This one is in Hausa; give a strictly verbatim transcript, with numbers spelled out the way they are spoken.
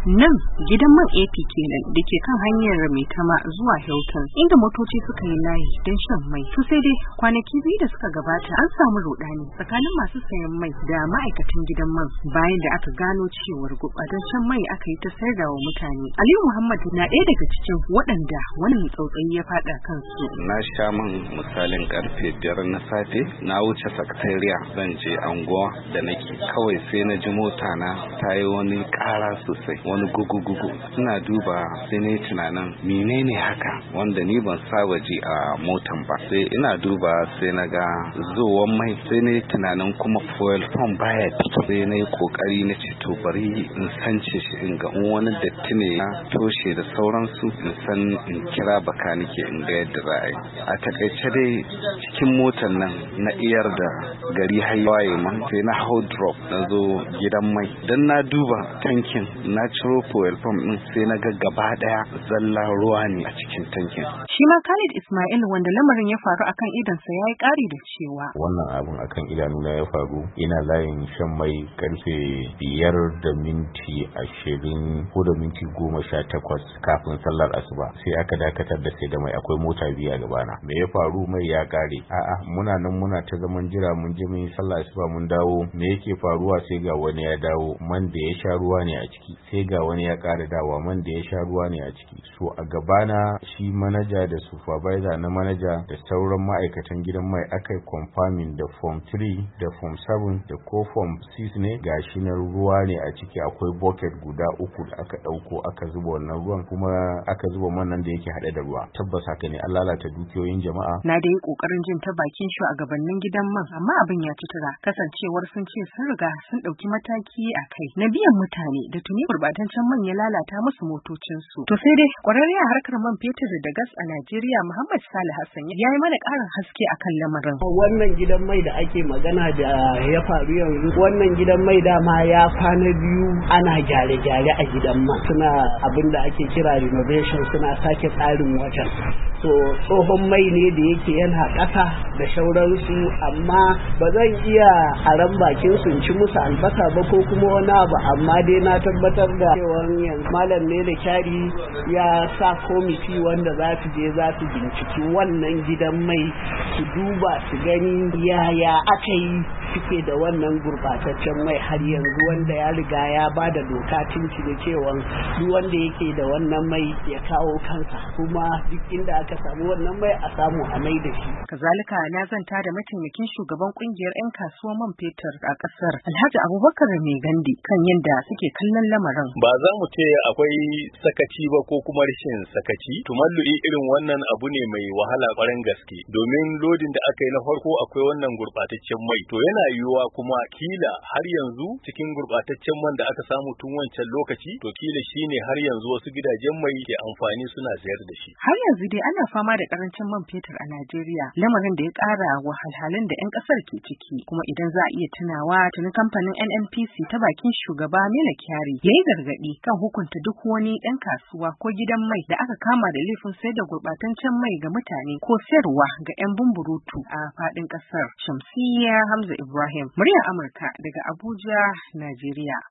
Nan gidan man A P kenan da ke kan hanyar Maitama zuwa Hilton inda motoci suka yi layi don shan mai. To sai dai kwanaki biyu da suka gabata an samu rudani tsakanin masu sayan mai da ma'aikatan gidan man bayan da aka gano cewar gurɓataccen mai aka yi ta sayar da wa mutane. Aliyu Muhammad na ɗaya daga cikin waɗanda wannan tsautsayi ya faɗa kansu. Na sha man misalin karfe biyar na safe na wuce sakatariya zan je anguwa da nake kawai sai na ji mota na ta yi wani ƙara sosai wani gugu-gugu ina duba sai na yi tunanin menene haka wanda ni ban saba ji a motan ba sai ina duba sai na ga zuwan mai sai na yi tunanin kuma fuel pump baya fito sai na yi kokari na ce to bari in sance shi in ga wani datti ne na toshe da sauransu in san in kira bakanike in ga yadda za a yi a takaice dai cikin motan nan na iyar da gari har waye man sai na hau drop na zo gidan mai dan na duba tankin na ciro fuel pump din sai na ga gaba daya zalla ruwa ne a cikin tankin. Shi ma Khalid Ismail wanda lamarin ya faru akan idansa yayi ƙari da cewa wannan abun akan idanuna ya faru ina layin shan mai karfe biyar da minti ashirin ko da minti goma sha takwas kafin sallar asuba sai aka dakatar da sai da mai akwai mota biyu a gabana. Me ya faru? Mai ya kare. A'a muna nan muna ta zaman jira mun je mun yi sallar asuba mun dawo me yake faruwa sai ga wani ya dawo man da ya sha ruwa ne a ciki sai ga wani ya ƙara dawa man da ya sha ruwa ne a ciki so a gabana shi manaja da supervisor na manaja da sauran ma'aikatan gidan mai aka yi confirming da form three da form seven da ko form six ne gashi na ruwa ne a ciki akwai bucket guda uku da aka ɗauko aka zuba wannan ruwan kuma aka zuba man nan da yake haɗe da ruwa tabbas haka ne an lalata dukiyoyin jama'a. Na da yi ƙoƙarin jin ta bakin shugabannin gidan man amma abin ya tutura kasancewar sun ce sun riga sun ɗauki mataki a kai na biyan mutane da tuni gurbatancen man ya lalata musu motocinsu. To sai dai ƙwararre a harkar man fetur da gas a Najeriya Muhammad Salih Hassan ya yi mana ƙarin haske akan lamarin. Wannan gidan mai da ake magana da ya faru yanzu wannan gidan mai dama ya kwana biyu ana gyare-gyare a gidan man suna abin da ake kira renovation suna sake tsarin wajen. So tsohon mai ne da yake yana ƙasa da shauransu amma ba zan iya haran bakin su ci musu albasa ba ko kuma wani abu amma dai na tabbatar da cewa yanzu malam ne da kyari ya sa komiti wanda za su je za su binciki wannan gidan mai su duba su gani yaya aka yi suke da wannan gurbataccen mai har yanzu wanda ya riga ya ba da doka tunci da cewa duk wanda yake da wannan mai ya kawo kansa kuma duk inda aka samu wannan mai a samu a mai da shi. Kazalika na zanta da mataimakin shugaban kungiyar 'yan kasuwar man fetur a kasar Alhaji Abubakar Mai Gandi kan yadda suke kallon lamarin. Ba za mu ce akwai sakaci ba ko kuma rashin sakaci. Tumallu'i irin wannan abu ne mai wahala ƙwarin gaske domin lodin da aka yi na farko akwai wannan gurɓataccen mai. To yana yiwuwa kuma kila har yanzu cikin gurɓataccen man da aka samu tun wancan lokaci to kila shine har yanzu wasu gidajen mai ke amfani suna sayar da shi. Har yanzu dai ana fama da karancin man fetur a Najeriya lamarin da ya ƙara wahalhalun da 'yan ƙasar ke ciki kuma idan za a iya tunawa tuni kamfanin N N P C ta bakin shugaba Mele Kyari ya yi gargaɗi kan hukunta duk wani ɗan kasuwa ko gidan mai da aka kama da laifin sayar da gurɓataccen mai ga mutane ko sayarwa ga 'yan bumburutu a faɗin ƙasar. Shamsiyya Hamza Ibrahim, muryar Amurka daga Abuja, Najeriya.